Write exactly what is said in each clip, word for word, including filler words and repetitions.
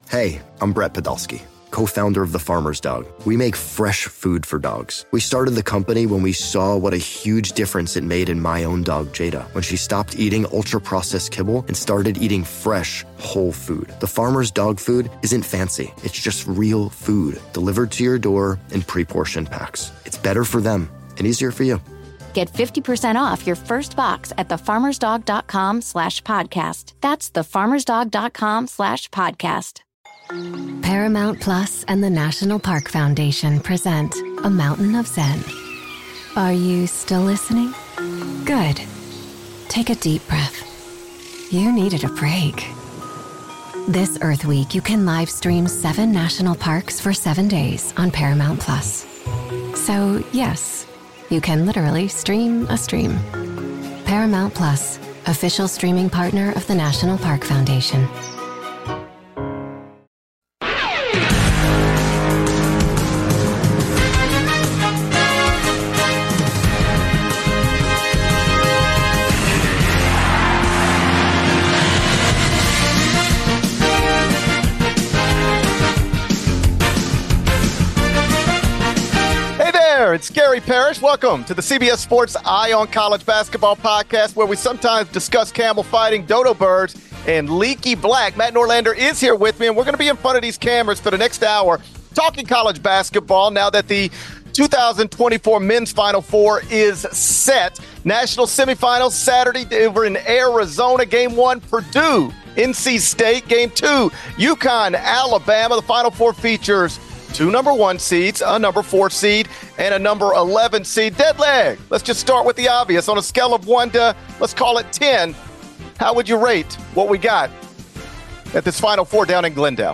Hey, I'm Brett Podolsky, co-founder of The Farmer's Dog. We make fresh food for dogs. We started the company when we saw what a huge difference it made in my own dog, Jada, when she stopped eating ultra-processed kibble and started eating fresh, whole food. The Farmer's Dog food isn't fancy. It's just real food delivered to your door in pre-portioned packs. It's better for them and easier for you. Get fifty percent off your first box at thefarmersdog.com slash podcast. That's thefarmersdog.com slash podcast. Paramount Plus and the National Park Foundation present A Mountain of Zen. Are you still listening? Good. Take a deep breath. You needed a break. This Earth Week, you can live stream seven national parks for seven days on Paramount Plus. So, yes, you can literally stream a stream. Paramount Plus, official streaming partner of the National Park Foundation. It's Gary Parrish. Welcome to the C B S Sports Eye on College Basketball podcast, where we sometimes discuss camel fighting, dodo birds, and leaky black. Matt Norlander is here with me, and we're going to be in front of these cameras for the next hour talking college basketball now that the two thousand twenty-four Men's Final Four is set. National semifinals Saturday over in Arizona. Game one, Purdue, N C State. Game two, UConn, Alabama. The Final Four features two number one seeds, a number four seed, and a number eleven seed. Dead leg. Let's just start with the obvious. On a scale of one to, let's call it ten, how would you rate what we got at this Final Four down in Glendale?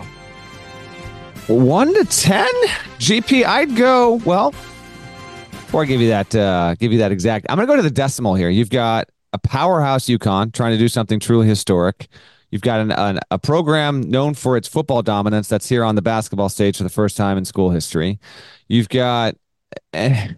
One to ten? G P, I'd go, well, before I give you that, uh, give you that exact, I'm going to go to the decimal here. You've got a powerhouse UConn trying to do something truly historic. You've got an, an, a program known for its football dominance that's here on the basketball stage for the first time in school history. You've got a,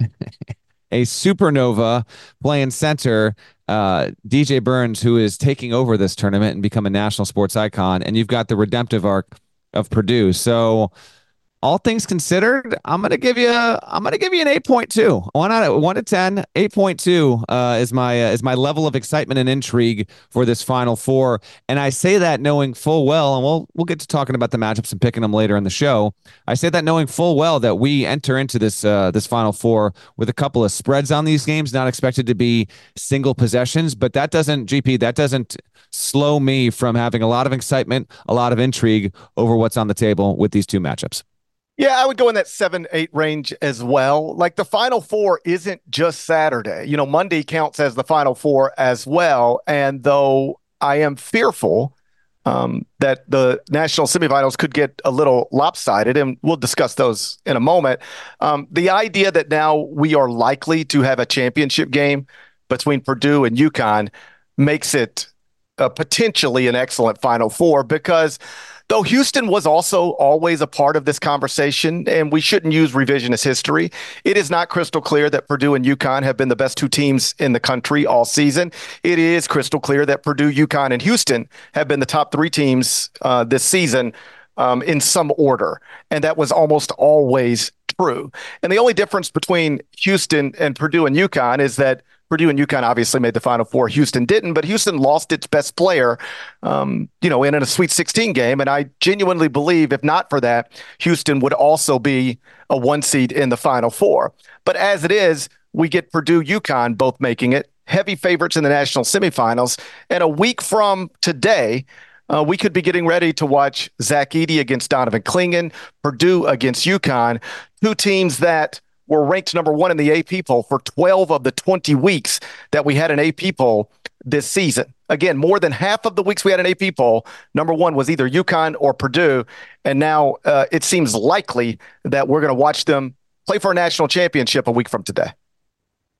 a supernova playing center, uh, D J Burns, who is taking over this tournament and become a national sports icon. And you've got the redemptive arc of Purdue. So all things considered, I'm going to give you, I'm going to give you an eight point two. One out of one to ten, eight point two uh, is my, uh, is my level of excitement and intrigue for this Final Four. And I say that knowing full well, and we'll, we'll get to talking about the matchups and picking them later in the show. I say that knowing full well that we enter into this, uh, this Final Four with a couple of spreads on these games, not expected to be single possessions, but that doesn't, G P, that doesn't slow me from having a lot of excitement, a lot of intrigue over what's on the table with these two matchups. Yeah, I would go in that seven, eight range as well. Like the Final Four isn't just Saturday. You know, Monday counts as the Final Four as well. And though I am fearful um, that the national semifinals could get a little lopsided, and we'll discuss those in a moment, um, the idea that now we are likely to have a championship game between Purdue and UConn makes it uh, potentially an excellent Final Four, because though Houston was also always a part of this conversation, and we shouldn't use revisionist history, it is not crystal clear that Purdue and UConn have been the best two teams in the country all season. It is crystal clear that Purdue, UConn, and Houston have been the top three teams uh, this season um, in some order, and that was almost always true. And the only difference between Houston and Purdue and UConn is that Purdue and UConn obviously made the Final Four. Houston didn't, but Houston lost its best player, um, you know, in a Sweet sixteen game. And I genuinely believe, if not for that, Houston would also be a one seed in the Final Four. But as it is, we get Purdue, UConn both making it, heavy favorites in the national semifinals. And a week from today, uh, we could be getting ready to watch Zach Edey against Donovan Clingan, Purdue against UConn, two teams that were ranked number one in the A P poll for twelve of the twenty weeks that we had an A P poll this season. Again, more than half of the weeks we had an A P poll, number one was either UConn or Purdue. And now uh, it seems likely that we're going to watch them play for a national championship a week from today.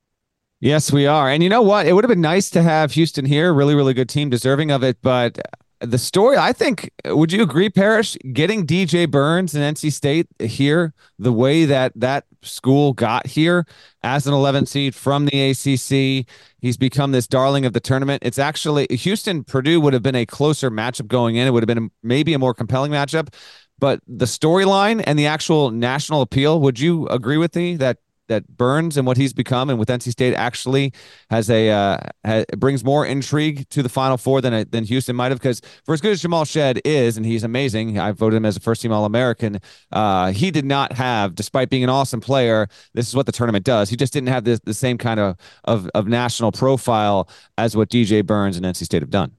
Yes, we are. And you know what? It would have been nice to have Houston here. Really, really good team, deserving of it. But the story, I think, would you agree, Parrish, getting D J Burns and N C State here, the way that that school got here as an eleventh seed from the A C C, he's become this darling of the tournament. It's actually Houston Purdue would have been a closer matchup going in. It would have been maybe a more compelling matchup, but the storyline and the actual national appeal, would you agree with me that that Burns and what he's become and with N C State actually has a uh, has, brings more intrigue to the Final Four than than Houston might have? Because for as good as Jamal Shead is, and he's amazing, I voted him as a first team All-American, uh, he did not have, despite being an awesome player, this is what the tournament does. He just didn't have this, the same kind of, of, of national profile as what D J Burns and N C State have done.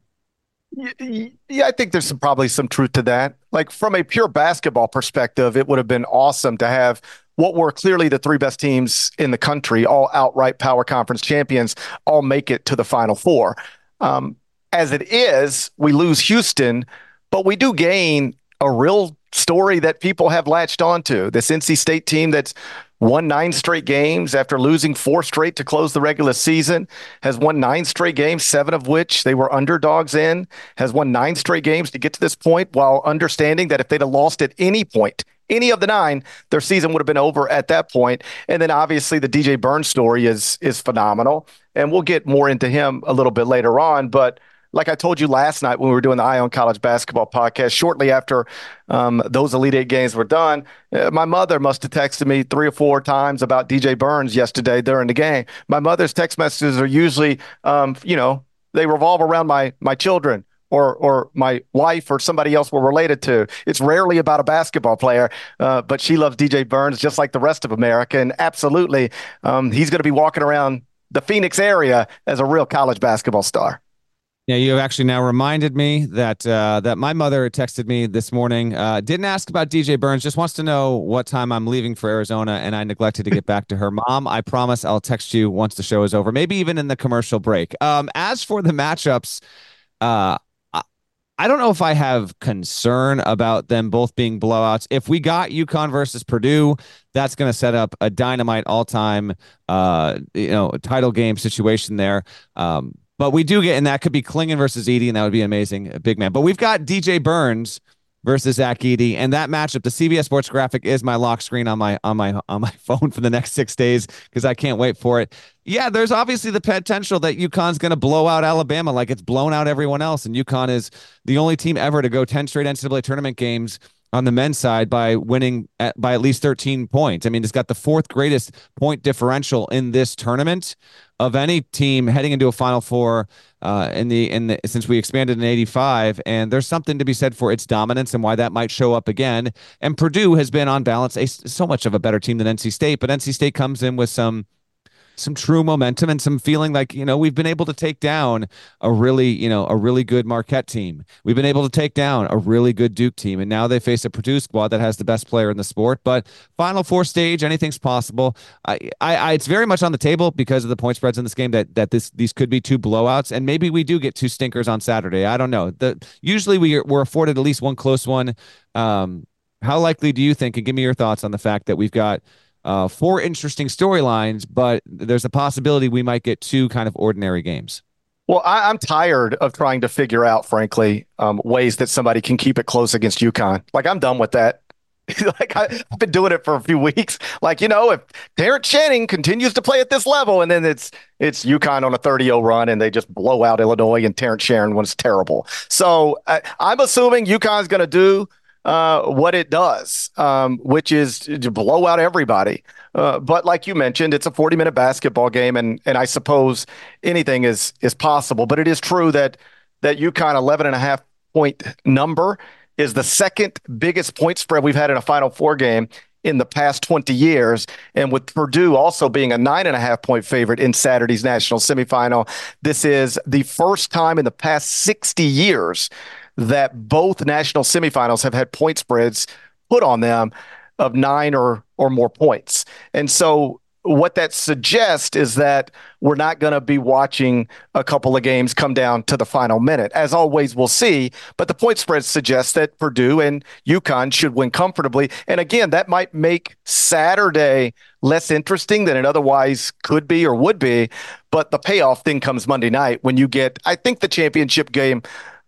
Yeah, I think there's some, probably some truth to that. Like from a pure basketball perspective, it would have been awesome to have what were clearly the three best teams in the country, all outright power conference champions, all make it to the Final Four. Um, as it is, we lose Houston, but we do gain a real story that people have latched onto. This N C State team that's won nine straight games after losing four straight to close the regular season, has won nine straight games, seven of which they were underdogs in, has won nine straight games to get to this point while understanding that if they'd have lost at any point, any of the nine, their season would have been over at that point. And then obviously the D J Burns story is is phenomenal. And we'll get more into him a little bit later on. But like I told you last night when we were doing the Eye on College Basketball podcast, shortly after um, those Elite Eight games were done, uh, my mother must have texted me three or four times about D J Burns yesterday during the game. My mother's text messages are usually, um, you know, they revolve around my my children or or my wife or somebody else we're related to. It's rarely about a basketball player, uh, but she loves D J Burns just like the rest of America. And absolutely, um, he's going to be walking around the Phoenix area as a real college basketball star. Yeah, you have actually now reminded me that uh, that my mother texted me this morning. Uh, didn't ask about D J Burns, just wants to know what time I'm leaving for Arizona, and I neglected to get back to her. Mom, I promise I'll text you once the show is over, maybe even in the commercial break. Um, as for the matchups, uh, I, I don't know if I have concern about them both being blowouts. If we got UConn versus Purdue, that's going to set up a dynamite all-time, uh, you know, title game situation there. Um, But we do get, and that could be Klingon versus Edey, and that would be amazing, a big man. But we've got D J Burns versus Zach Edey, and that matchup, the C B S Sports graphic is my lock screen on my on my on my phone for the next six days because I can't wait for it. Yeah, there's obviously the potential that UConn's going to blow out Alabama like it's blown out everyone else, and UConn is the only team ever to go ten straight N C double A tournament games on the men's side by winning at, by at least thirteen points. I mean, it's got the fourth greatest point differential in this tournament of any team heading into a Final Four uh, in the in the since we expanded in eighty-five, and there's something to be said for its dominance and why that might show up again. And Purdue has been on balance a, so much of a better team than N C State, but N C State comes in with some some true momentum and some feeling like, you know, we've been able to take down a really, you know, a really good Marquette team. We've been able to take down a really good Duke team. And now they face a Purdue squad that has the best player in the sport. But Final Four stage, anything's possible. I, I, I it's very much on the table because of the point spreads in this game that that this these could be two blowouts. And maybe we do get two stinkers on Saturday. I don't know. The usually we are, we're afforded at least one close one. Um, how likely do you think, and give me your thoughts on the fact that we've got Uh, four interesting storylines, but there's a possibility we might get two kind of ordinary games. Well, I, I'm tired of trying to figure out, frankly, um, ways that somebody can keep it close against UConn. Like, I'm done with that. like I, I've been doing it for a few weeks. Like, you know, if Terrence Channing continues to play at this level, and then it's it's UConn on a thirty oh run, and they just blow out Illinois, and Terrence Shannon was terrible. So I, I'm assuming UConn's going to do Uh, what it does, um, which is to blow out everybody. Uh, but like you mentioned, it's a forty minute basketball game, and and I suppose anything is is possible. But it is true that that UConn eleven and a half point number is the second biggest point spread we've had in a Final Four game in the past twenty years. And with Purdue also being a nine and a half point favorite in Saturday's national semifinal, this is the first time in the past sixty years that both national semifinals have had point spreads put on them of nine or or more points. And so what that suggests is that we're not going to be watching a couple of games come down to the final minute. As always, we'll see. But the point spread suggests that Purdue and UConn should win comfortably. And again, that might make Saturday less interesting than it otherwise could be or would be. But the payoff thing comes Monday night when you get, I think, the championship game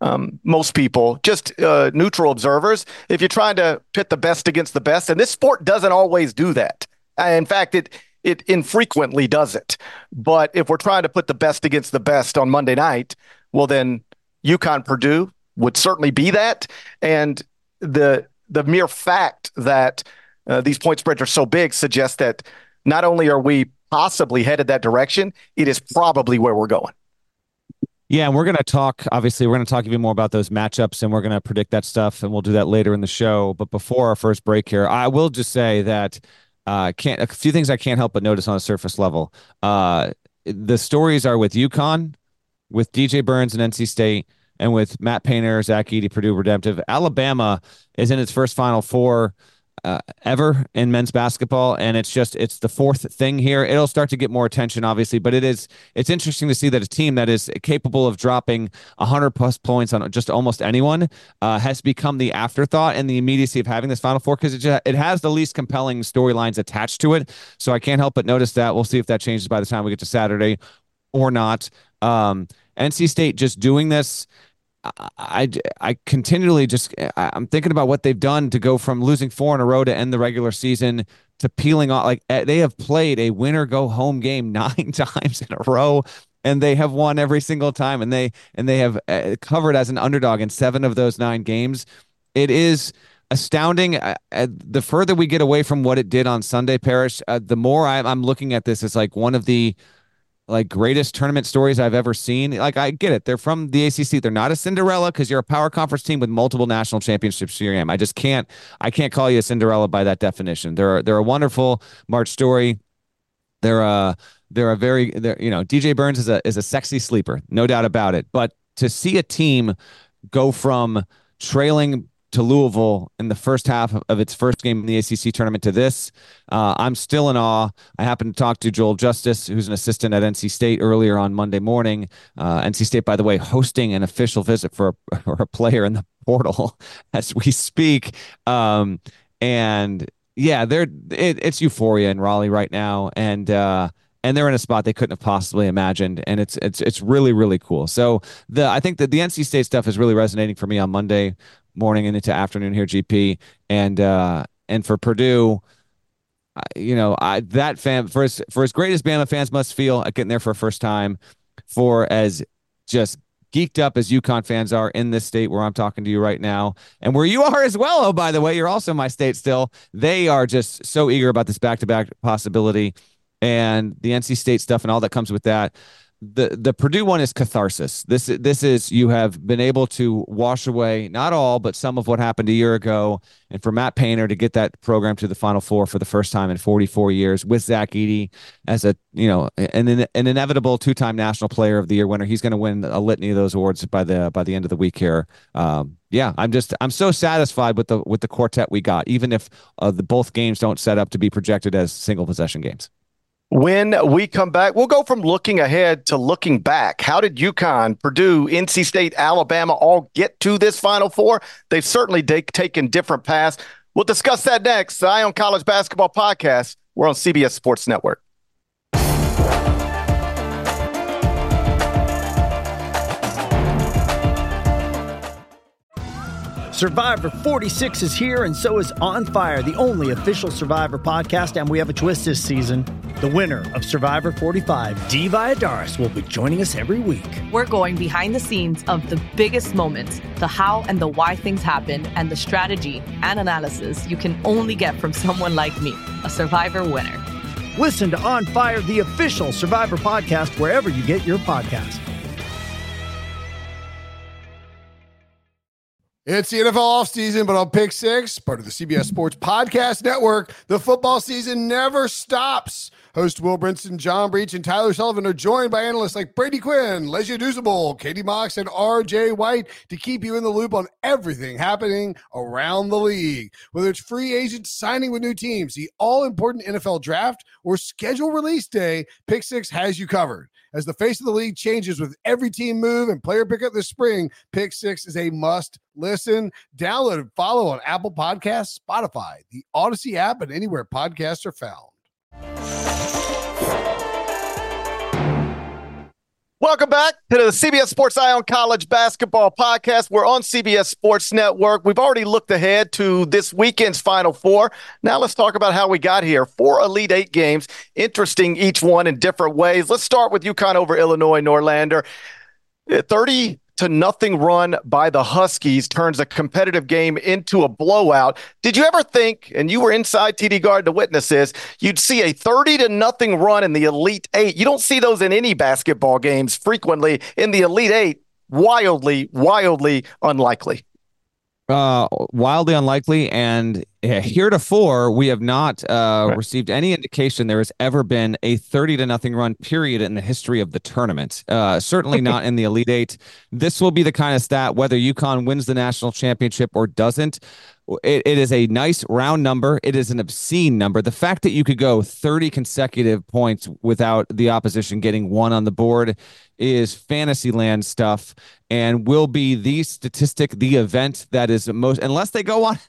um, most people, just uh, neutral observers, if you're trying to pit the best against the best, and this sport doesn't always do that. In fact, it it infrequently does it. But if we're trying to put the best against the best on Monday night, well, then UConn Purdue would certainly be that. And the the mere fact that uh, these point spreads are so big suggests that not only are we possibly headed that direction, it is probably where we're going. Yeah, and we're going to talk, obviously, we're going to talk even more about those matchups, and we're going to predict that stuff, and we'll do that later in the show. But before our first break here, I will just say that uh, can't a few things I can't help but notice on a surface level. Uh, the stories are with UConn, with D J Burns and N C State, and with Matt Painter, Zach Edey, Purdue Redemptive. Alabama is in its first Final Four uh, ever in men's basketball, and it's just it's the fourth thing here. It'll start to get more attention, obviously, but it is it's interesting to see that a team that is capable of dropping one hundred plus points on just almost anyone uh, has become the afterthought and the immediacy of having this Final Four, because it just, it has the least compelling storylines attached to it. So I can't help but notice that. We'll see if that changes by the time we get to Saturday or not. Um, N C State just doing this. I, I continually just I'm thinking about what they've done to go from losing four in a row to end the regular season to peeling off. Like, they have played a winner go home game nine times in a row, and they have won every single time, and they and they have covered as an underdog in seven of those nine games. It is astounding. Uh, the further we get away from what it did on Sunday, Parrish, uh, the more I, I'm looking at this as like one of the like greatest tournament stories I've ever seen. Like, I get it. They're from the A C C. They're not a Cinderella because you're a power conference team with multiple national championships. Here I am. I just can't, I can't call you a Cinderella by that definition. They're, they're a wonderful March story. They're a, they're a very, they're, you know, D J Burns is a, is a sexy sleeper, no doubt about it. But to see a team go from trailing to Louisville in the first half of its first game in the A C C tournament to this, uh, I'm still in awe. I happened to talk to Joel Justice, who's an assistant at N C State, earlier on Monday morning. Uh, N C State, by the way, hosting an official visit for a, for a player in the portal as we speak. Um, and yeah, they're it, it's euphoria in Raleigh right now, and uh, and they're in a spot they couldn't have possibly imagined, and it's it's it's really really cool. So the I think that the N C State stuff is really resonating for me on Monday morning and into afternoon here, G P, and uh, and for Purdue, you know, I, that fan for as for as great as Bama fans must feel at getting there for a first time, for as just geeked up as UConn fans are in this state where I'm talking to you right now, and where you are as well. Oh, by the way, you're also in my state still. They are just so eager about this back-to-back possibility, and the N C State stuff and all that comes with that. The the Purdue one is catharsis. This this is you have been able to wash away not all but some of what happened a year ago, and for Matt Painter to get that program to the Final Four for the first time in forty-four years with Zach Edey as a you know an an inevitable two-time National Player of the Year winner. He's going to win a litany of those awards by the by the end of the week here. Um, yeah, I'm just I'm so satisfied with the with the quartet we got, even if uh, the both games don't set up to be projected as single possession games. When we come back, we'll go from looking ahead to looking back. How did UConn, Purdue, N C State, Alabama all get to this Final Four? They've certainly de- taken different paths. We'll discuss that next. The Eye on College Basketball Podcast. We're on C B S Sports Network. Survivor forty-six is here, and so is On Fire, the only official Survivor podcast, and we have a twist this season. The winner of Survivor forty-five, Dee Valladares, will be joining us every week. We're going behind the scenes of the biggest moments, the how and the why things happen, and the strategy and analysis you can only get from someone like me, a Survivor winner. Listen to On Fire, the official Survivor podcast, wherever you get your podcast. It's the N F L offseason, but on Pick Six, part of the C B S Sports Podcast Network, the football season never stops. Host Will Brinson, John Breach, and Tyler Sullivan are joined by analysts like Brady Quinn, Lesia Douzable, Katie Mox, and R J White to keep you in the loop on everything happening around the league. Whether it's free agents signing with new teams, the all-important N F L draft, or schedule release day, Pick Six has you covered. As the face of the league changes with every team move and player pickup this spring, Pick Six is a must listen. Download and follow on Apple Podcasts, Spotify, the Odyssey app, and anywhere podcasts are found. Welcome back to the C B S Sports Eye on College Basketball podcast. We're on C B S Sports Network. We've already looked ahead to this weekend's Final Four. Now let's talk about how we got here. Four Elite Eight games, interesting each one in different ways. Let's start with UConn over Illinois, Norlander. thirty to nothing run by the Huskies turns a competitive game into a blowout. Did you ever think, and you were inside T D Garden to witness this, you'd see a thirty to nothing run in the Elite Eight? You don't see those in any basketball games frequently. In the Elite Eight, wildly, wildly unlikely. Uh, wildly unlikely, and heretofore we have not uh, right. received any indication there has ever been a thirty to nothing run period in the history of the tournament. Uh, certainly not in the Elite Eight. This will be the kind of stat, whether UConn wins the national championship or doesn't. It, it is a nice round number. It is an obscene number. The fact that you could go thirty consecutive points without the opposition getting one on the board is fantasy land stuff, and will be the statistic, the event that is most, unless they go on,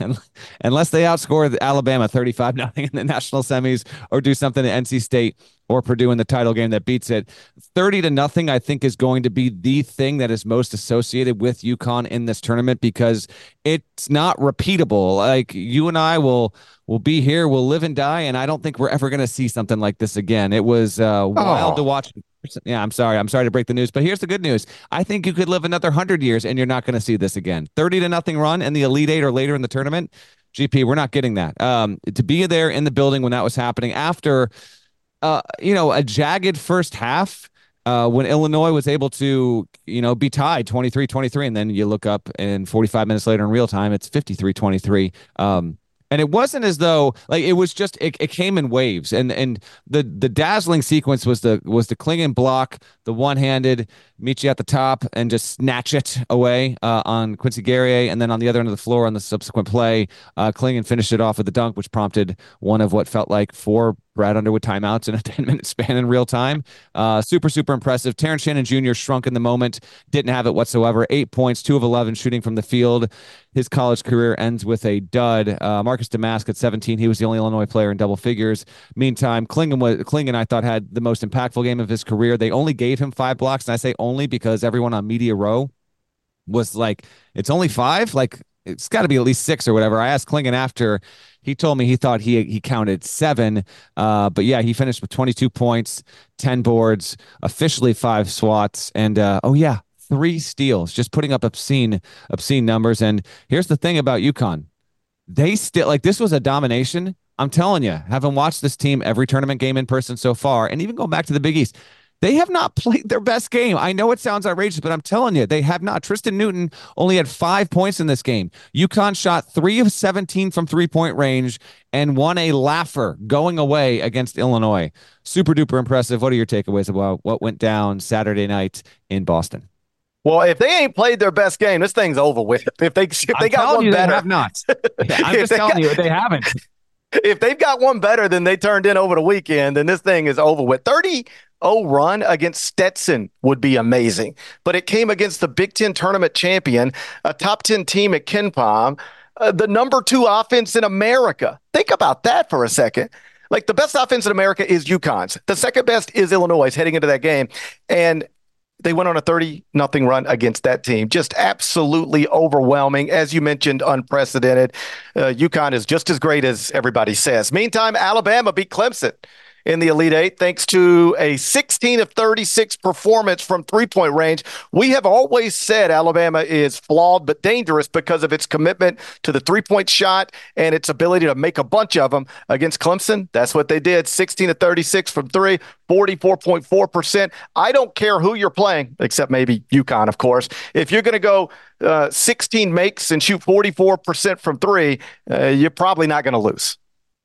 unless they outscore Alabama thirty-five nothing in the national semis or do something to N C State or Purdue in the title game that beats it. thirty to nothing, I think, is going to be the thing that is most associated with UConn in this tournament, because it's not repeatable. Like, you and I will will be here, we'll live and die, and I don't think we're ever going to see something like this again. It was uh, wild oh. to watch. Yeah, I'm sorry. I'm sorry to break the news, but here's the good news. I think you could live another one hundred years and you're not going to see this again. thirty to nothing run in the Elite Eight or later in the tournament. G P, we're not getting that. Um, to be there in the building when that was happening after, uh, you know, a jagged first half, uh, when Illinois was able to, you know, be tied twenty-three twenty-three, and then you look up and forty-five minutes later in real time, it's fifty-three twenty-three. Um, And it wasn't as though, like, it was just, it, it came in waves. And and the the dazzling sequence was the was the Clingan block, the one-handed, meet you at the top and just snatch it away uh, on Quincy Guerrier. And then on the other end of the floor on the subsequent play, uh, Clingan finished it off with a dunk, which prompted one of what felt like four Brad Underwood timeouts in a ten-minute span in real time. Uh, super, super impressive. Terrence Shannon Junior shrunk in the moment, didn't have it whatsoever. Eight points, two of eleven shooting from the field. His college career ends with a dud. Uh, Marcus Damask at seventeen, he was the only Illinois player in double figures. Meantime, Clingan, was, Clingan, I thought, had the most impactful game of his career. They only gave him five blocks, and I say only because everyone on Media Row was like, it's only five? Like, it's got to be at least six or whatever. I asked Clingan after. He told me he thought he he counted seven. Uh, but yeah, he finished with twenty-two points, ten boards, officially five swats, and uh, oh yeah, three steals, just putting up obscene, obscene numbers. And here's the thing about UConn. They still, like, this was a domination. I'm telling you, having watched this team every tournament game in person so far, and even going back to the Big East, they have not played their best game. I know it sounds outrageous, but I'm telling you, they have not. Tristan Newton only had five points in this game. UConn shot three of seventeen from three-point range and won a laugher going away against Illinois. Super duper impressive. What are your takeaways about what went down Saturday night in Boston? Well, if they ain't played their best game, this thing's over with. If they if they I'm got one you, better, they have not. Yeah, I'm just telling got, you, they haven't. If they've got one better than they turned in over the weekend, then this thing is over with. thirty oh run against Stetson would be amazing, but it came against the Big Ten tournament champion, a top ten team at KenPom, uh, the number two offense in America. Think about that for a second. Like, the best offense in America is UConn's. The second best is Illinois heading into that game. And they went on a thirty nothing run against that team. Just absolutely overwhelming. As you mentioned, unprecedented. Uh, UConn is just as great as everybody says. Meantime, Alabama beat Clemson in the Elite Eight thanks to a sixteen of thirty-six performance from three-point range. We have always said Alabama is flawed but dangerous because of its commitment to the three-point shot and its ability to make a bunch of them. Against Clemson, that's what they did. sixteen of thirty-six from three, forty-four point four percent. I don't care who you're playing, except maybe UConn, of course. If you're going to go uh, sixteen makes and shoot forty-four percent from three, uh, you're probably not going to lose.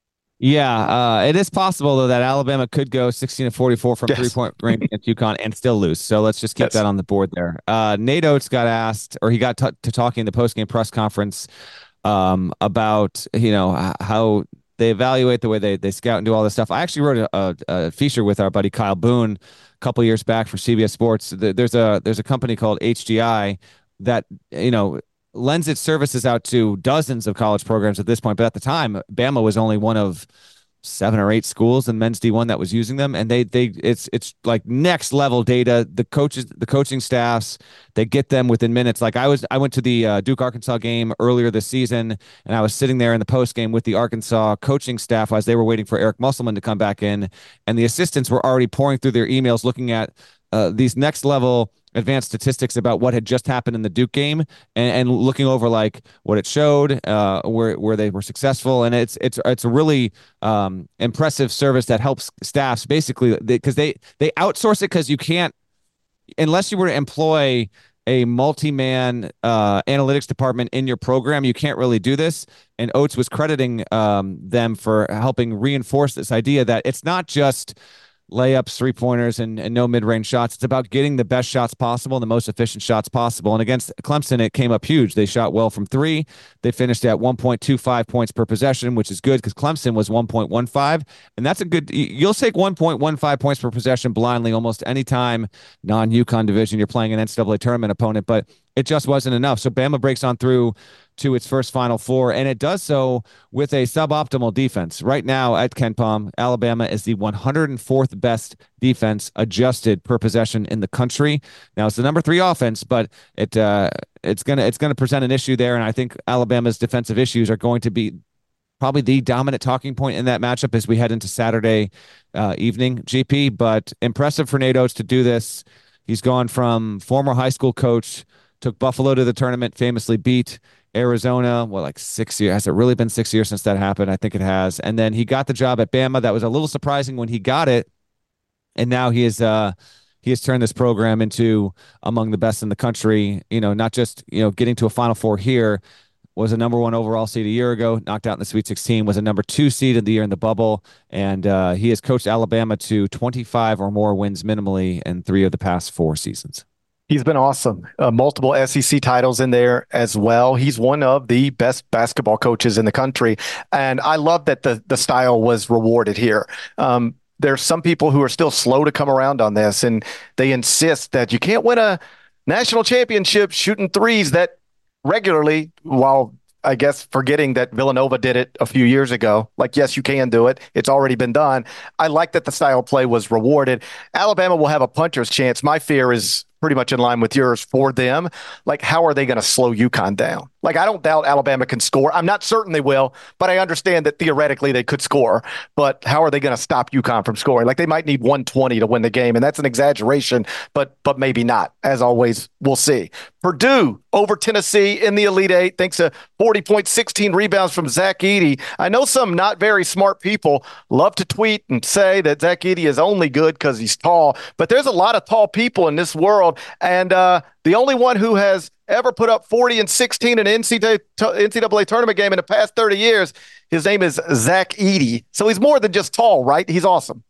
Yeah, uh, it is possible, though, that Alabama could go sixteen to forty-four from yes. three-point range against UConn and still lose. So let's just keep yes. that on the board there. Uh, Nate Oates got asked, or he got t- to talking in the post-game press conference um, about, you know, how they evaluate the way they they scout and do all this stuff. I actually wrote a, a, a feature with our buddy Kyle Boone a couple years back for C B S Sports. There's a there's a company called H G I that, you know, lends its services out to dozens of college programs at this point. But at the time, Bama was only one of seven or eight schools in men's D one that was using them, and they they it's it's like next level data. The coaches, the coaching staffs, they get them within minutes. Like I was, I went to the uh, Duke Arkansas game earlier this season, and I was sitting there in the post game with the Arkansas coaching staff as they were waiting for Eric Musselman to come back in, and the assistants were already pouring through their emails, looking at uh, these next level advanced statistics about what had just happened in the Duke game, and, and looking over like what it showed, uh, where where they were successful, and it's it's it's a really um, impressive service that helps staffs basically because they, they they outsource it because you can't, unless you were to employ a multi-man uh, analytics department in your program, you can't really do this. And Oates was crediting um, them for helping reinforce this idea that it's not just layups, three pointers, and, and no mid-range shots. It's about getting the best shots possible and the most efficient shots possible. And against Clemson, it came up huge. They shot well from three. They finished at one point two five points per possession, which is good because Clemson was one point one five. And that's a good, you'll take one point one five points per possession blindly almost any time non-UConn division you're playing an N C double A tournament opponent, but it just wasn't enough. So Bama breaks on through to its first Final Four, and it does so with a suboptimal defense. Right now at KenPom, Alabama is the one hundred fourth best defense adjusted per possession in the country. Now it's the number three offense, but it uh, it's gonna it's gonna present an issue there, and I think Alabama's defensive issues are going to be probably the dominant talking point in that matchup as we head into Saturday uh, evening, G P. But impressive for Nate Oates to do this. He's gone from former high school coach, took Buffalo to the tournament, famously beat Arizona, well, like six years. Has it really been six years since that happened? I think it has. And then he got the job at Bama. That was a little surprising when he got it. And now he is, uh, he has turned this program into among the best in the country. You know, not just, you know, getting to a Final Four here, was a number one overall seed a year ago, knocked out in the Sweet sixteen, was a number two seed in the year in the bubble. And uh, he has coached Alabama to twenty-five or more wins minimally in three of the past four seasons. He's been awesome. Uh, multiple S E C titles in there as well. He's one of the best basketball coaches in the country. And I love that the, the style was rewarded here. Um, there's some people who are still slow to come around on this, and they insist that you can't win a national championship shooting threes that regularly, while I guess forgetting that Villanova did it a few years ago. Like, yes, you can do it. It's already been done. I like that the style of play was rewarded. Alabama will have a puncher's chance. My fear is pretty much in line with yours for them. Like, how are they going to slow UConn down? Like, I don't doubt Alabama can score. I'm not certain they will, but I understand that theoretically they could score. But how are they going to stop UConn from scoring? Like, they might need one twenty to win the game, and that's an exaggeration, but but maybe not. As always, we'll see. Purdue over Tennessee in the Elite Eight, thanks to forty points, sixteen rebounds from Zach Edey. I know some not very smart people love to tweet and say that Zach Edey is only good because he's tall, but there's a lot of tall people in this world, and uh, the only one who has ever put up forty and sixteen in an N C double A tournament game in the past thirty years, his name is Zach Edey. So he's more than just tall, right? He's awesome.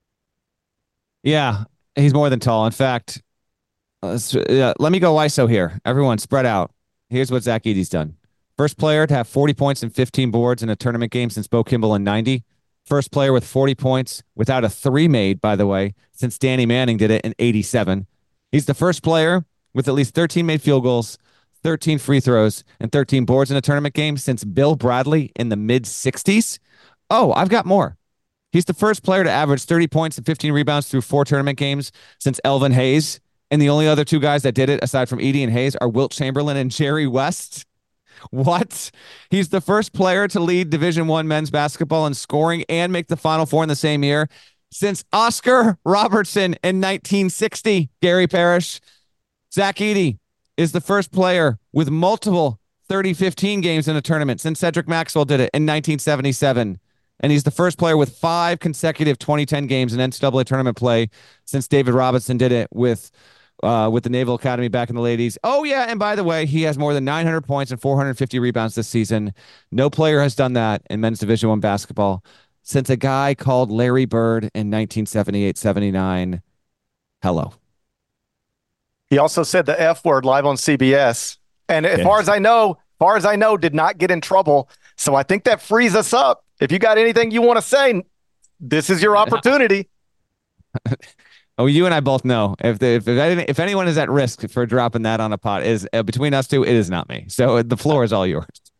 Yeah, he's more than tall. In fact, let's, uh, let me go I S O here. Everyone spread out. Here's what Zach Edey's done. First player to have forty points and fifteen boards in a tournament game since Bo Kimball in ninety. First player with forty points without a three made, by the way, since Danny Manning did it in eighty-seven. He's the first player with at least thirteen made field goals, thirteen free throws, and thirteen boards in a tournament game since Bill Bradley in the mid-sixties. Oh, I've got more. He's the first player to average thirty points and fifteen rebounds through four tournament games since Elvin Hayes. And the only other two guys that did it, aside from Edey and Hayes, are Wilt Chamberlain and Jerry West. What? He's the first player to lead Division One men's basketball in scoring and make the Final Four in the same year since Oscar Robertson in nineteen sixty. Gary Parrish. Zach Edey is the first player with multiple thirty fifteen games in a tournament since Cedric Maxwell did it in nineteen seventy-seven. And he's the first player with five consecutive twenty ten games in N C double A tournament play since David Robinson did it with uh, with the Naval Academy back in the late eighties. Oh, yeah, and by the way, he has more than nine hundred points and four hundred fifty rebounds this season. No player has done that in men's Division One basketball since a guy called Larry Bird in nineteen seventy-eight seventy-nine. Hello. He also said the F word live on C B S. And as yeah. far as I know, far as I know, did not get in trouble. So I think that frees us up. If you got anything you want to say, this is your opportunity. Oh, you and I both know if the, if if anyone is at risk for dropping that on a pot, is uh, between us two, it is not me. So the floor is all yours.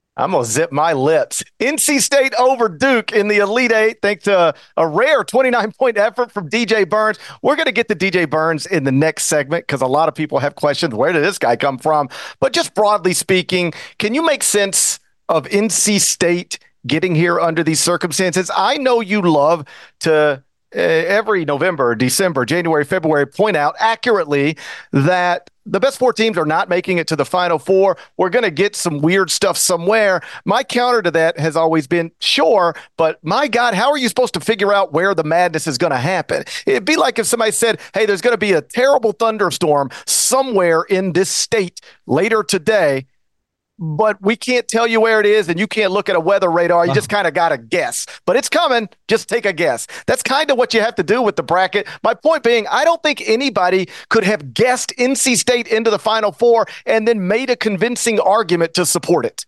I'm going to zip my lips. N C State over Duke in the Elite Eight, thanks to a rare twenty-nine point effort from D J Burns. We're going to get to D J Burns in the next segment because a lot of people have questions. Where did this guy come from? But just broadly speaking, can you make sense of N C State getting here under these circumstances? I know you love to uh, every November, December, January, February point out accurately that the best four teams are not making it to the Final Four. We're going to get some weird stuff somewhere. My counter to that has always been, sure, but my God, how are you supposed to figure out where the madness is going to happen? It'd be like if somebody said, hey, there's going to be a terrible thunderstorm somewhere in this state later today, but we can't tell you where it is, and you can't look at a weather radar. You just kind of got to guess. But it's coming. Just take a guess. That's kind of what you have to do with the bracket. My point being, I don't think anybody could have guessed N C State into the Final Four and then made a convincing argument to support it.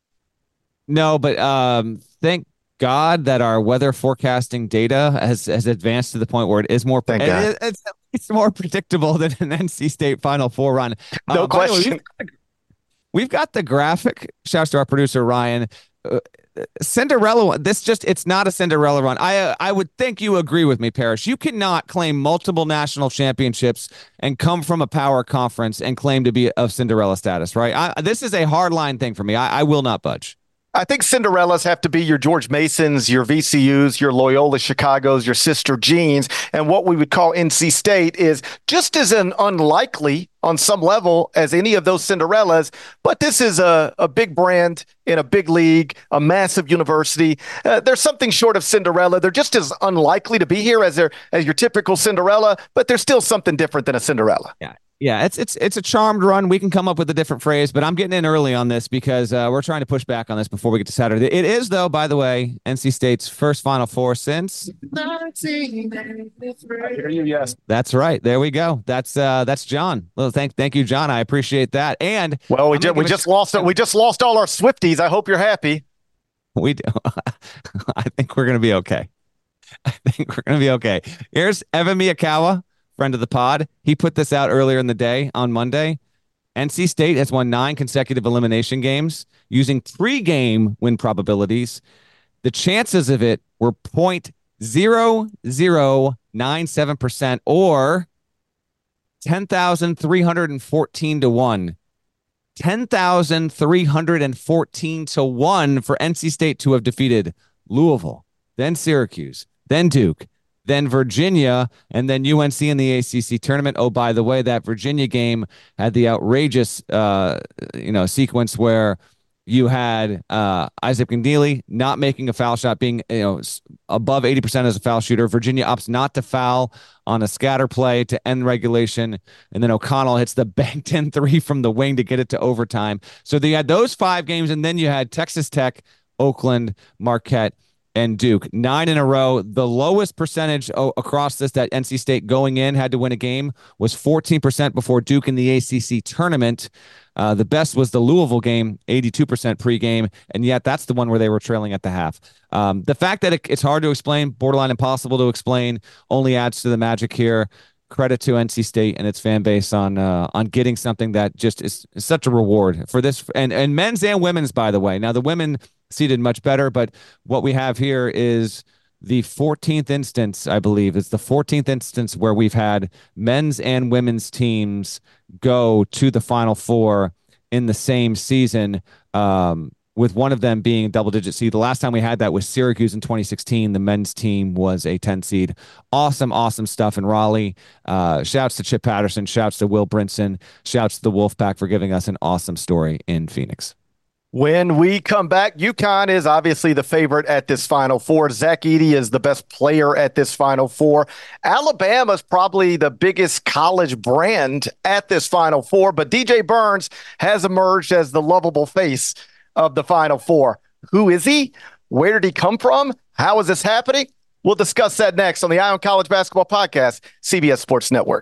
No, but um, thank God that our weather forecasting data has, has advanced to the point where it is more thank God. It, it's, it's more predictable than an N C State Final Four run. No uh, question. We've got the graphic. Shouts to our producer, Ryan. Uh, Cinderella. This just, it's not a Cinderella run. I uh, I would think you agree with me, Parrish. You cannot claim multiple national championships and come from a power conference and claim to be of Cinderella status, right? I, this is a hard line thing for me. I, I will not budge. I think Cinderellas have to be your George Masons, your V C Us, your Loyola Chicagos, your Sister Jeans. And what we would call N C State is just as an unlikely on some level as any of those Cinderellas. But this is a, a big brand in a big league, a massive university. Uh, there's something short of Cinderella. They're just as unlikely to be here as, as your typical Cinderella, but there's still something different than a Cinderella. Yeah. Yeah, it's it's it's a charmed run. We can come up with a different phrase, but I'm getting in early on this because uh, we're trying to push back on this before we get to Saturday. It is, though, by the way, N C State's first Final Four since nineteen eighty-three. I hear you, yes. That's right. There we go. That's uh, that's John. Well, thank thank you, John. I appreciate that. And well, we just we just lost it. We just lost all our Swifties. I hope you're happy. We do. I think we're gonna be okay. I think we're gonna be okay. Here's Evan Miyakawa, friend of the pod. He put this out earlier in the day on Monday. N C State has won nine consecutive elimination games using three-game win probabilities. The chances of it were zero point zero zero nine seven percent or ten thousand three hundred fourteen to one. ten thousand three hundred fourteen to one for N C State to have defeated Louisville, then Syracuse, then Duke, then Virginia, and then U N C in the A C C tournament. Oh, by the way, that Virginia game had the outrageous, uh, you know, sequence where you had uh, Isaac McNeely not making a foul shot, being you know above eighty percent as a foul shooter. Virginia opts not to foul on a scatter play to end regulation, and then O'Connell hits the banked in three from the wing to get it to overtime. So they had those five games, and then you had Texas Tech, Oakland, Marquette, and Duke. Nine in a row. The lowest percentage oh, across this that N C State going in had to win a game was fourteen percent before Duke in the A C C tournament. Uh, the best was the Louisville game, eighty-two percent pregame, and yet that's the one where they were trailing at the half. Um, the fact that it, it's hard to explain, borderline impossible to explain, only adds to the magic here. Credit to N C State and its fan base on uh, on getting something that just is, is such a reward for this, and, and men's and women's, by the way. Now, the women seeded much better, but what we have here is the fourteenth instance, I believe. It's the fourteenth instance where we've had men's and women's teams go to the Final Four in the same season, um, with one of them being double-digit seed. The last time we had that was Syracuse in twenty sixteen. The men's team was a ten seed. Awesome, awesome stuff in Raleigh. Uh, shouts to Chip Patterson. Shouts to Will Brinson. Shouts to the Wolfpack for giving us an awesome story in Phoenix. When we come back, UConn is obviously the favorite at this Final Four. Zach Edey is the best player at this Final Four. Alabama's probably the biggest college brand at this Final Four, but D J Burns has emerged as the lovable face of the Final Four. Who is he? Where did he come from? How is this happening? We'll discuss that next on the Eye on College Basketball Podcast, C B S Sports Network.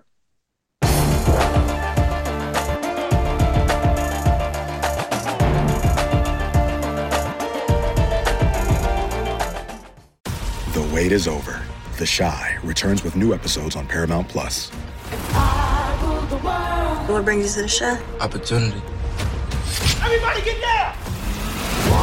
The wait is over. The Chi returns with new episodes on Paramount Plus. What brings you to the Chi? Opportunity. Everybody get down!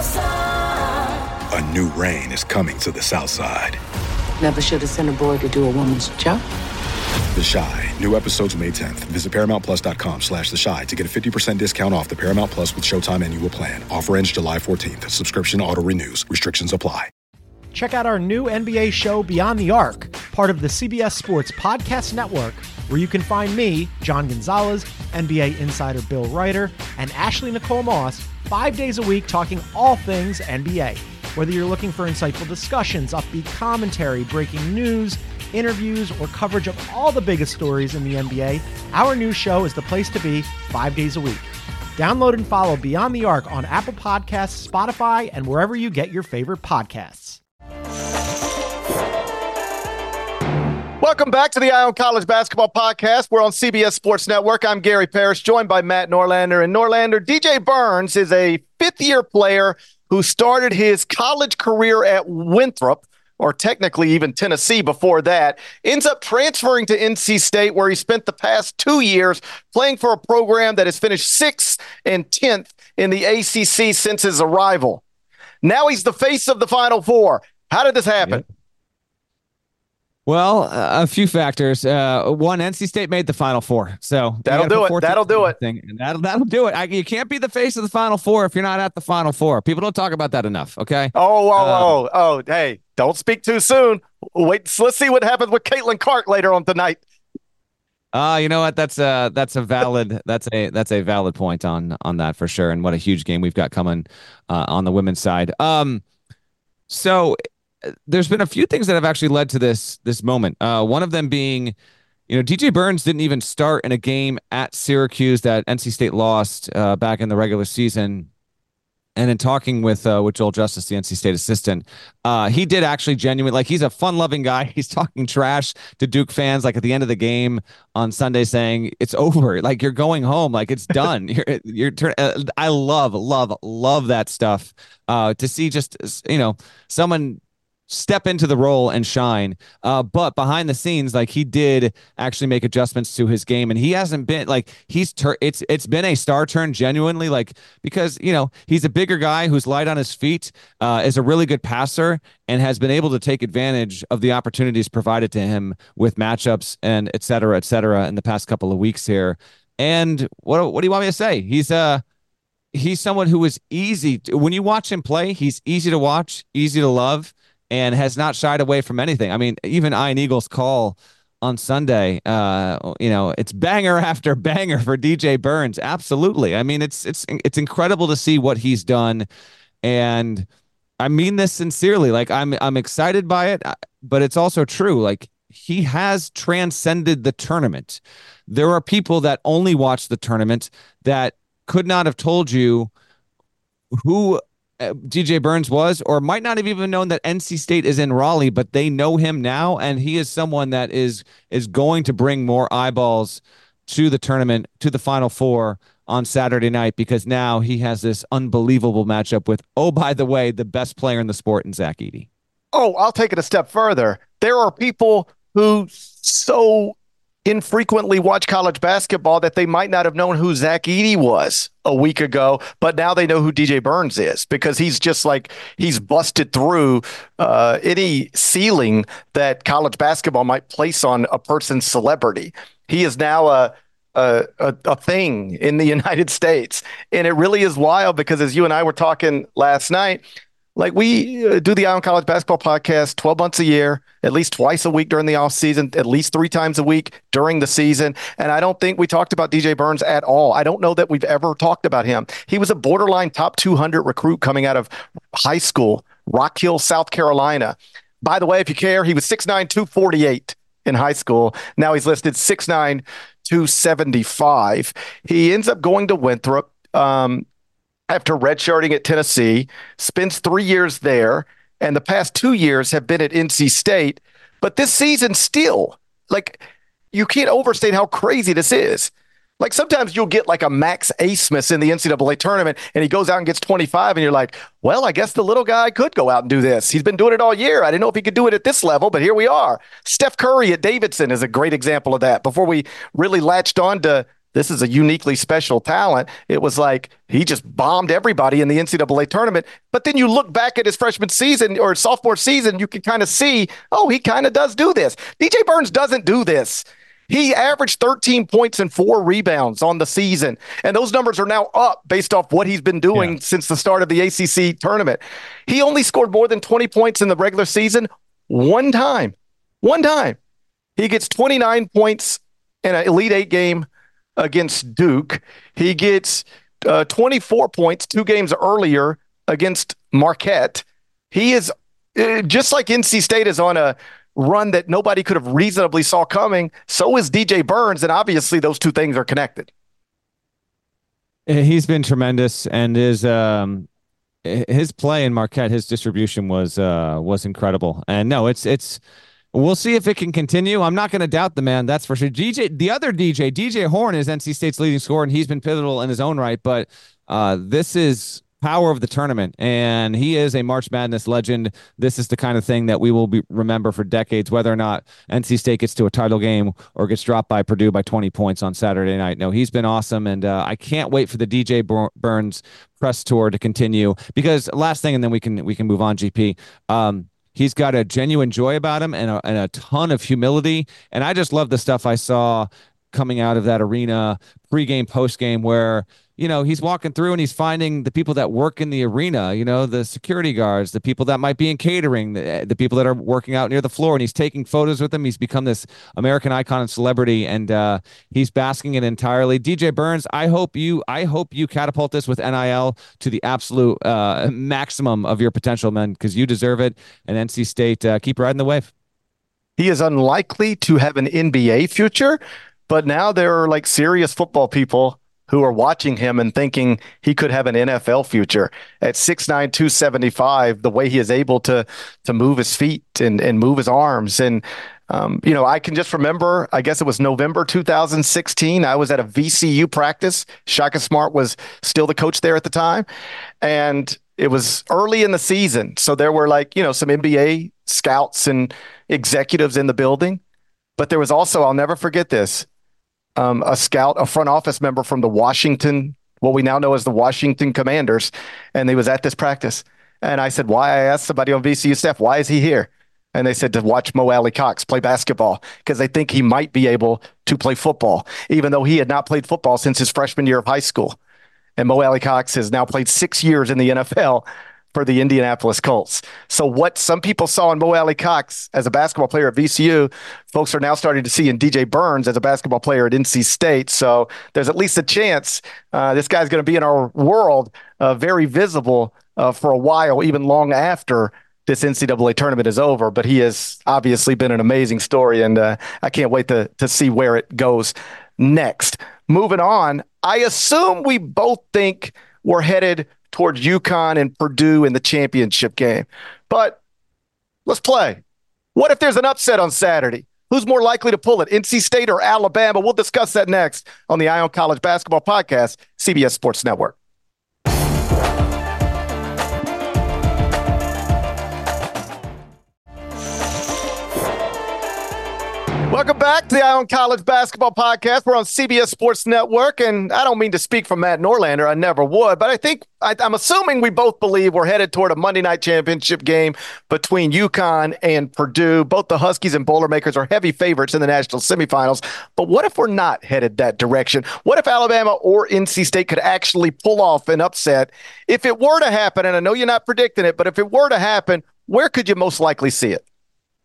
A new reign is coming to the South Side. Never should have sent a boy to do a woman's job. The Chi. New episodes May tenth. Visit ParamountPlus.com slash The Chi to get a fifty percent discount off the Paramount Plus with Showtime annual plan. Offer ends July fourteenth. Subscription auto-renews. Restrictions apply. Check out our new N B A show, Beyond the Arc, part of the C B S Sports Podcast Network, where you can find me, John Gonzalez, N B A insider Bill Ryder, and Ashley Nicole Moss, five days a week talking all things N B A. Whether you're looking for insightful discussions, upbeat commentary, breaking news, interviews, or coverage of all the biggest stories in the N B A, our new show is the place to be five days a week. Download and follow Beyond the Arc on Apple Podcasts, Spotify, and wherever you get your favorite podcasts. Welcome back to the Eye on College Basketball Podcast. We're on C B S Sports Network. I'm Gary Parrish, joined by Matt Norlander. And Norlander, D J Burns is a fifth-year player who started his college career at Winthrop, or technically even Tennessee before that, ends up transferring to N C State, where he spent the past two years playing for a program that has finished sixth and tenth in the A C C since his arrival. Now he's the face of the Final Four. How did this happen? Yep. Well, uh, a few factors. Uh, one, N C State made the Final Four, so that'll do it. That'll do it. Thing, and that'll that'll do it. I, you can't be the face of the Final Four if you're not at the Final Four. People don't talk about that enough. Okay. Oh, oh, uh, oh, oh. Hey, don't speak too soon. Wait, let's see what happens with Caitlin Clark later on tonight. Uh, you know what? That's a that's a valid that's a that's a valid point on on that for sure. And what a huge game we've got coming uh, on the women's side. Um, so. There's been a few things that have actually led to this this moment. Uh, one of them being, you know, D J Burns didn't even start in a game at Syracuse that N C State lost uh, back in the regular season. And in talking with uh, with Joel Justice, the N C State assistant, uh, he did actually genuinely, like, he's a fun-loving guy. He's talking trash to Duke fans, like, at the end of the game on Sunday, saying it's over, like, you're going home, like, it's done. you're you're. Turn- uh, I love, love, love that stuff. Uh, to see just, you know, someone step into the role and shine. Uh, but behind the scenes, like, he did actually make adjustments to his game, and he hasn't been like he's tur- it's it's been a star turn genuinely, like, because, you know, he's a bigger guy who's light on his feet, uh, is a really good passer, and has been able to take advantage of the opportunities provided to him with matchups and et cetera, et cetera, in the past couple of weeks here. And what what do you want me to say? He's uh he's someone who is easy to, when you watch him play, he's easy to watch, easy to love, and has not shied away from anything. I mean, even Ian Eagle's call on Sunday, uh, you know, it's banger after banger for D J Burns. Absolutely. I mean, it's it's it's incredible to see what he's done, and I mean this sincerely. Like, I'm I'm excited by it, but it's also true. Like, he has transcended the tournament. There are people that only watch the tournament that could not have told you who D J Burns was, or might not have even known that N C State is in Raleigh, but they know him now, and he is someone that is is going to bring more eyeballs to the tournament, to the Final Four on Saturday night, because now he has this unbelievable matchup with, oh, by the way, the best player in the sport in Zach Edey. Oh, I'll take it a step further. There are people who so infrequently watch college basketball that they might not have known who Zach Edey was a week ago, but now they know who D J Burns is, because he's just like, he's busted through uh, any ceiling that college basketball might place on a person's celebrity. He is now a A, a, a thing in the United States. And it really is wild, because as you and I were talking last night, like, we uh, do the Eye on College Basketball Podcast twelve months a year, at least twice a week during the off season, at least three times a week during the season. And I don't think we talked about D J Burns at all. I don't know that we've ever talked about him. He was a borderline top two hundred recruit coming out of high school, Rock Hill, South Carolina. By the way, if you care, he was six nine, two forty-eight in high school. Now he's listed six nine, two seventy-five. He ends up going to Winthrop um, after redshirting at Tennessee, spends three years there, and the past two years have been at N C State. But this season still, like, you can't overstate how crazy this is. Like, sometimes you'll get like a Max Asmus in the N C double A tournament, and he goes out and gets twenty-five, and you're like, well, I guess the little guy could go out and do this. He's been doing it all year. I didn't know if he could do it at this level, but here we are. Steph Curry at Davidson is a great example of that. Before we really latched on to this is a uniquely special talent. It was like he just bombed everybody in the N C double A tournament. But then you look back at his freshman season or sophomore season, you can kind of see, oh, he kind of does do this. D J Burns doesn't do this. He averaged thirteen points and four rebounds on the season. And those numbers are now up based off what he's been doing yeah. since the start of the A C C tournament. He only scored more than twenty points in the regular season one time. One time. He gets twenty-nine points in an Elite Eight game against Duke. He gets uh, twenty-four points two games earlier against Marquette. He is, uh, just like N C State is on a run that nobody could have reasonably saw coming, so is D J Burns, and obviously those two things are connected. He's been tremendous, and his um his play in Marquette, his distribution was uh was incredible. And no, it's it's we'll see if it can continue. I'm not going to doubt the man, that's for sure. D J, the other D J, D J Horne is N C State's leading scorer, and he's been pivotal in his own right. But uh, this is power of the tournament, and he is a March Madness legend. This is the kind of thing that we will be remember for decades, whether or not N C State gets to a title game or gets dropped by Purdue by twenty points on Saturday night. No, he's been awesome, and uh, I can't wait for the D J Burns press tour to continue. Because last thing, and then we can we can move on. G P. Um, He's got a genuine joy about him and a, and a ton of humility. And I just love the stuff I saw coming out of that arena, pregame, postgame, where, you know, he's walking through and he's finding the people that work in the arena, you know, the security guards, the people that might be in catering, the, the people that are working out near the floor, and he's taking photos with them. He's become this American icon and celebrity, and uh, he's basking it entirely. D J Burns, I hope you, I hope you catapult this with N I L to the absolute uh, maximum of your potential, man, because you deserve it. And N C State, uh, keep riding the wave. He is unlikely to have an N B A future, but now there are like serious football people who are watching him and thinking he could have an N F L future. At six nine, two seventy-five, the way he is able to to move his feet and, and move his arms. And, um, you know, I can just remember, I guess it was November two thousand sixteen, I was at a V C U practice. Shaka Smart was still the coach there at the time. And it was early in the season. So there were like, you know, some N B A scouts and executives in the building. But there was also, I'll never forget this, Um, a scout, a front office member from the Washington, what we now know as the Washington Commanders, and he was at this practice. And I said, why? I asked somebody on V C U staff, why is he here? And they said to watch Mo Alley-Cox play basketball because they think he might be able to play football, even though he had not played football since his freshman year of high school. And Mo Alley-Cox has now played six years in the N F L for the Indianapolis Colts. So what some people saw in Mo Alley-Cox as a basketball player at V C U, folks are now starting to see in D J Burns as a basketball player at N C State. So there's at least a chance uh, this guy's going to be in our world, uh, very visible uh, for a while, even long after this N C double A tournament is over. But he has obviously been an amazing story, and uh, I can't wait to to see where it goes next. Moving on, I assume we both think we're headed towards UConn and Purdue in the championship game. But let's play. What if there's an upset on Saturday? Who's more likely to pull it, N C State or Alabama? We'll discuss that next on the Eye on College Basketball Podcast, C B S Sports Network. Welcome back to the Eye on College Basketball Podcast. We're on C B S Sports Network, and I don't mean to speak for Matt Norlander. I never would, but I think I, I'm assuming we both believe we're headed toward a Monday night championship game between UConn and Purdue. Both the Huskies and Boilermakers are heavy favorites in the national semifinals. But what if we're not headed that direction? What if Alabama or N C State could actually pull off an upset? If it were to happen, and I know you're not predicting it, but if it were to happen, where could you most likely see it?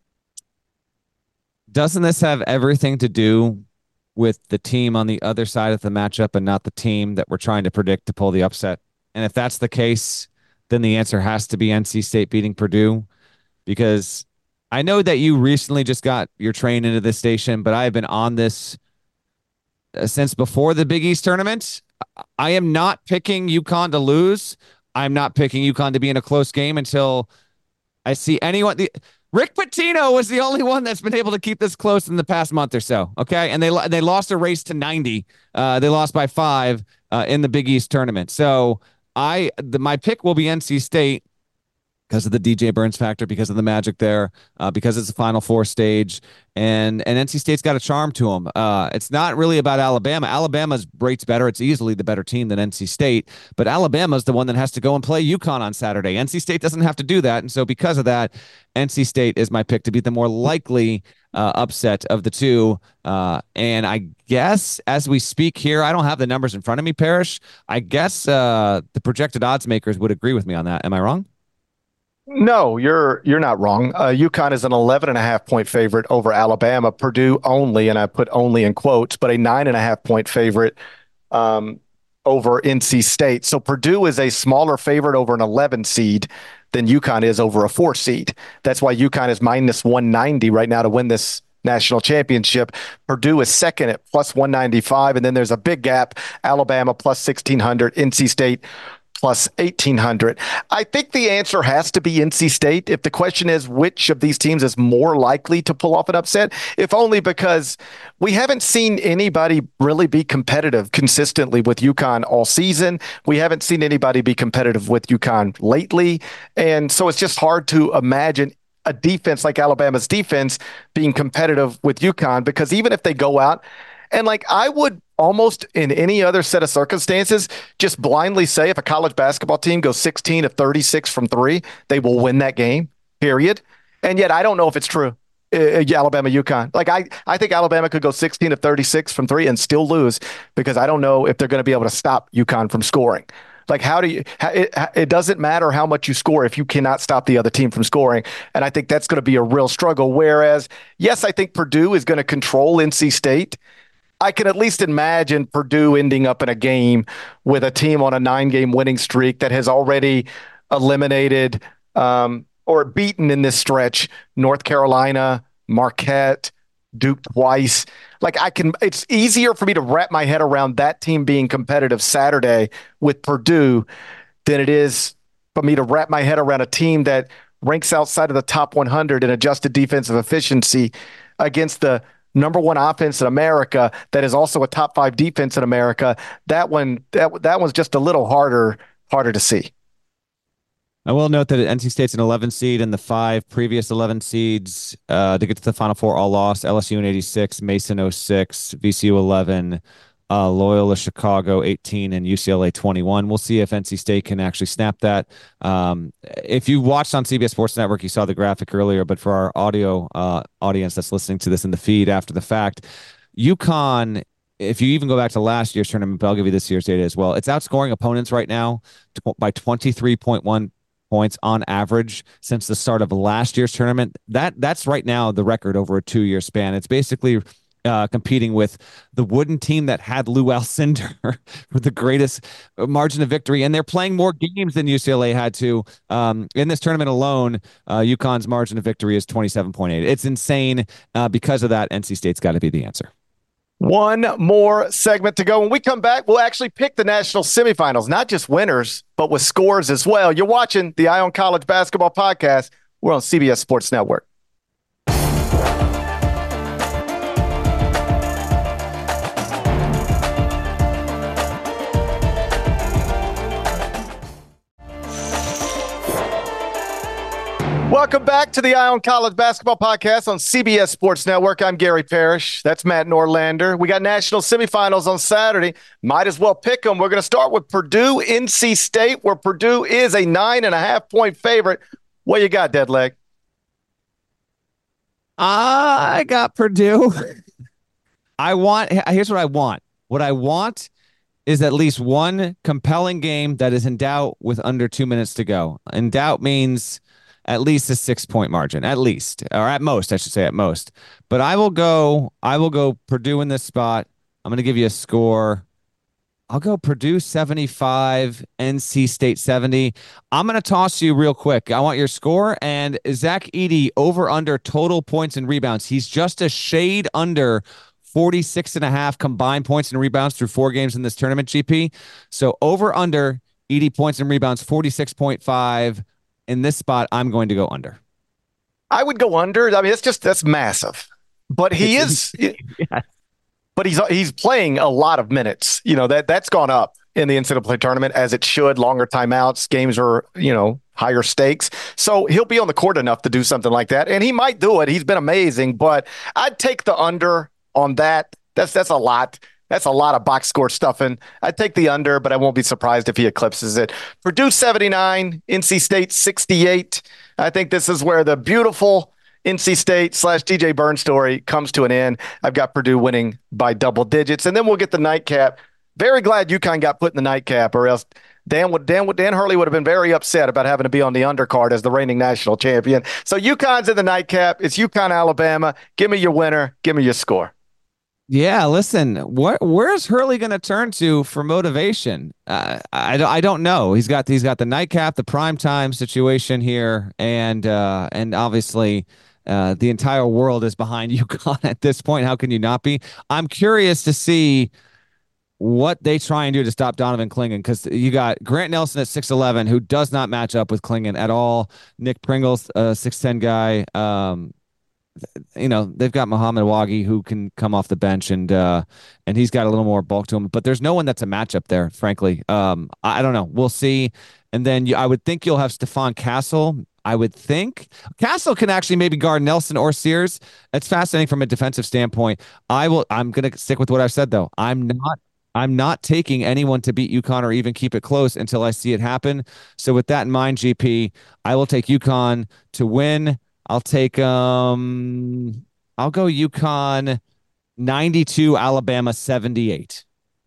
Doesn't this have everything to do with the team on the other side of the matchup and not the team that we're trying to predict to pull the upset? And if that's the case, then the answer has to be N C State beating Purdue, because I know that you recently just got your train into this station, but I have been on this since before the Big East tournament. I am not picking UConn to lose. I'm not picking UConn to be in a close game until I see anyone. The, Rick Pitino was the only one that's been able to keep this close in the past month or so. Okay. And they, they lost a race to ninety. Uh, they lost by five uh, in the Big East tournament. So I, the, my pick will be N C State. because of the D J Burns factor, because of the magic there, uh, because it's a Final Four stage, and and N C State's got a charm to them. Uh, it's not really about Alabama. Alabama's rates better. It's easily the better team than N C State, but Alabama's the one that has to go and play UConn on Saturday. N C State doesn't have to do that, and so because of that, N C State is my pick to be the more likely uh, upset of the two. Uh, and I guess as we speak here, I don't have the numbers in front of me, Parrish. I guess uh, the projected odds makers would agree with me on that. Am I wrong? No, you're you're not wrong. Uh, UConn is an eleven and a half point favorite over Alabama. Purdue only, and I put only in quotes, but a nine and a half point favorite um, over N C State. So Purdue is a smaller favorite over an eleven seed than UConn is over a four seed. That's why UConn is minus one ninety right now to win this national championship. Purdue is second at plus one ninety-five, and then there's a big gap. Alabama plus sixteen hundred, N C State plus eighteen hundred. I think the answer has to be N C State. If the question is which of these teams is more likely to pull off an upset, if only because we haven't seen anybody really be competitive consistently with UConn all season. We haven't seen anybody be competitive with UConn lately. And so it's just hard to imagine a defense like Alabama's defense being competitive with UConn, because even if they go out and like I would almost in any other set of circumstances, just blindly say if a college basketball team goes sixteen of thirty-six from three, they will win that game, period. And yet I don't know if it's true. Uh, Alabama, UConn. Like I, I think Alabama could go sixteen of thirty-six from three and still lose, because I don't know if they're going to be able to stop UConn from scoring. Like how do you, it, it doesn't matter how much you score if you cannot stop the other team from scoring. And I think that's going to be a real struggle. Whereas, yes, I think Purdue is going to control N C State. I can at least imagine Purdue ending up in a game with a team on a nine-game winning streak that has already eliminated um, or beaten in this stretch North Carolina, Marquette, Duke twice. Like I can, it's easier for me to wrap my head around that team being competitive Saturday with Purdue than it is for me to wrap my head around a team that ranks outside of the top one hundred in adjusted defensive efficiency against the number one offense in America that is also a top five defense in America. That one, that that one's just a little harder, harder to see. I will note that N C State's an eleven seed, and the five previous eleven seeds uh, to get to the Final Four all lost. L S U in eighty-six, Mason oh six, V C U eleven, uh, Loyola Chicago eighteen, and U C L A twenty-one. We'll see if N C State can actually snap that. Um, if you watched on C B S Sports Network, you saw the graphic earlier, but for our audio uh, audience that's listening to this in the feed after the fact, UConn, if you even go back to last year's tournament, but I'll give you this year's data as well, it's outscoring opponents right now by twenty-three point one points on average since the start of last year's tournament. That that's right now the record over a two-year span. It's basically uh, competing with the wooden team that had Lou Alcindor for the greatest margin of victory, and they're playing more games than U C L A had to. Um, in this tournament alone, uh, UConn's margin of victory is twenty-seven point eight. It's insane. Uh, because of that, N C State's got to be the answer. One more segment to go. When we come back, we'll actually pick the national semifinals, not just winners, but with scores as well. You're watching the Eye on College Basketball Podcast. We're on C B S Sports Network. Welcome back to the Eye on College Basketball Podcast on C B S Sports Network. I'm Gary Parrish. That's Matt Norlander. We got national semifinals on Saturday. Might as well pick them. We're going to start with Purdue, N C State, where Purdue is a nine and a half point favorite. What you got, Deadleg? I got Purdue. I want, here's what I want. What I want is at least one compelling game that is in doubt with under two minutes to go. In doubt means at least a six-point margin, at least, or at most, I should say, at most. But I will go. I will go Purdue in this spot. I'm going to give you a score. I'll go Purdue seventy-five, N C State seventy. I'm going to toss you real quick. I want your score and Zach Edey over under total points and rebounds. He's just a shade under forty-six and a half combined points and rebounds through four games in this tournament, G P. So over under Edey points and rebounds, forty-six point five. In this spot, I'm going to go under. I would go under. I mean, it's just, that's massive. But he is, yeah. but he's he's playing a lot of minutes. You know, that, that's gone up in the N C double A tournament, as it should. Longer timeouts, games are, you know, higher stakes. So he'll be on the court enough to do something like that. And he might do it. He's been amazing, but I'd take the under on that. That's, that's a lot. That's a lot of box score stuffing. I'd take the under, but I won't be surprised if he eclipses it. Purdue seventy-nine, N C State sixty-eight. I think this is where the beautiful N C State slash D J Burns story comes to an end. I've got Purdue winning by double digits, and then we'll get the nightcap. Very glad UConn got put in the nightcap, or else Dan would Dan would Dan Hurley would have been very upset about having to be on the undercard as the reigning national champion. So UConn's in the nightcap. It's UConn, Alabama. Give me your winner. Give me your score. Yeah, listen, what where's Hurley going to turn to for motivation? Uh, I, I don't know. He's got he's got the nightcap, the primetime situation here, and uh, and obviously uh, the entire world is behind UConn at this point. How can you not be? I'm curious to see what they try and do to stop Donovan Clingan, because you got Grant Nelson at six eleven, who does not match up with Clingan at all. Nick Pringles, a six ten guy. Um, you know, they've got Muhammad Wagi, who can come off the bench, and uh, and he's got a little more bulk to him. But there's no one that's a matchup there, frankly. Um, I, I don't know. We'll see. And then you, I would think you'll have Stephon Castle. I would think Castle can actually maybe guard Nelson or Sears. It's fascinating from a defensive standpoint. I will. I'm going to stick with what I've said, though. I'm not. I'm not taking anyone to beat UConn or even keep it close until I see it happen. So with that in mind, G P, I will take UConn to win. I'll take um I'll go UConn ninety-two, Alabama seventy-eight.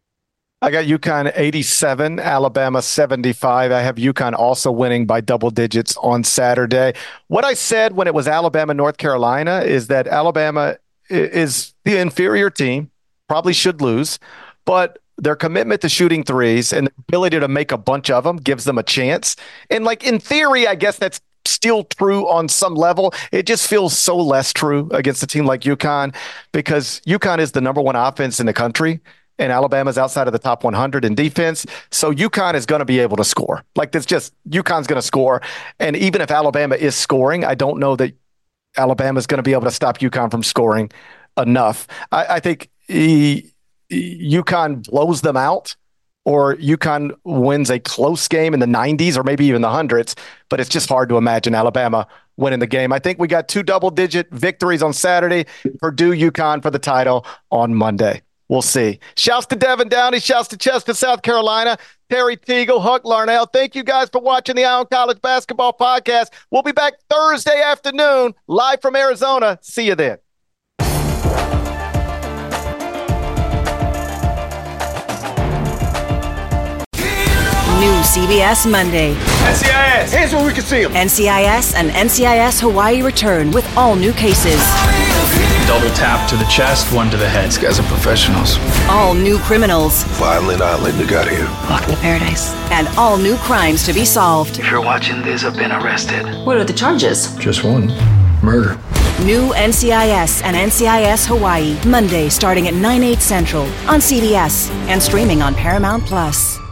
I got UConn eighty-seven, Alabama seventy-five. I have UConn also winning by double digits on Saturday. What I said when it was Alabama, North Carolina is that Alabama is the inferior team, probably should lose, but their commitment to shooting threes and the ability to make a bunch of them gives them a chance. And like in theory, I guess that's still true on some level. It just feels so less true against a team like UConn, because UConn is the number one offense in the country and Alabama's outside of the top one hundred in defense. So UConn is going to be able to score. Like that's just UConn's going to score. And even if Alabama is scoring, I don't know that Alabama is going to be able to stop UConn from scoring enough. I, I think he, UConn blows them out, or UConn wins a close game in the nineties or maybe even the hundreds, but it's just hard to imagine Alabama winning the game. I think we got two double-digit victories on Saturday. Purdue, UConn for the title on Monday. We'll see. Shouts to Devin Downey. Shouts to Chester, South Carolina. Terry Teagle, Huck Larnell. Thank you guys for watching the Ion College Basketball Podcast. We'll be back Thursday afternoon, live from Arizona. See you then. New C B S Monday. N C I S, here's where we can see them. N C I S and N C I S Hawaii return with all new cases. Double tap to the chest, one to the head. These guys are professionals. All new criminals. Violent Island, they got here. Welcome to paradise. And all new crimes to be solved. If you're watching this, I've been arrested. What are the charges? Just one. Murder. New N C I S and N C I S Hawaii. Monday starting at nine, eight Central on C B S and streaming on Paramount Plus.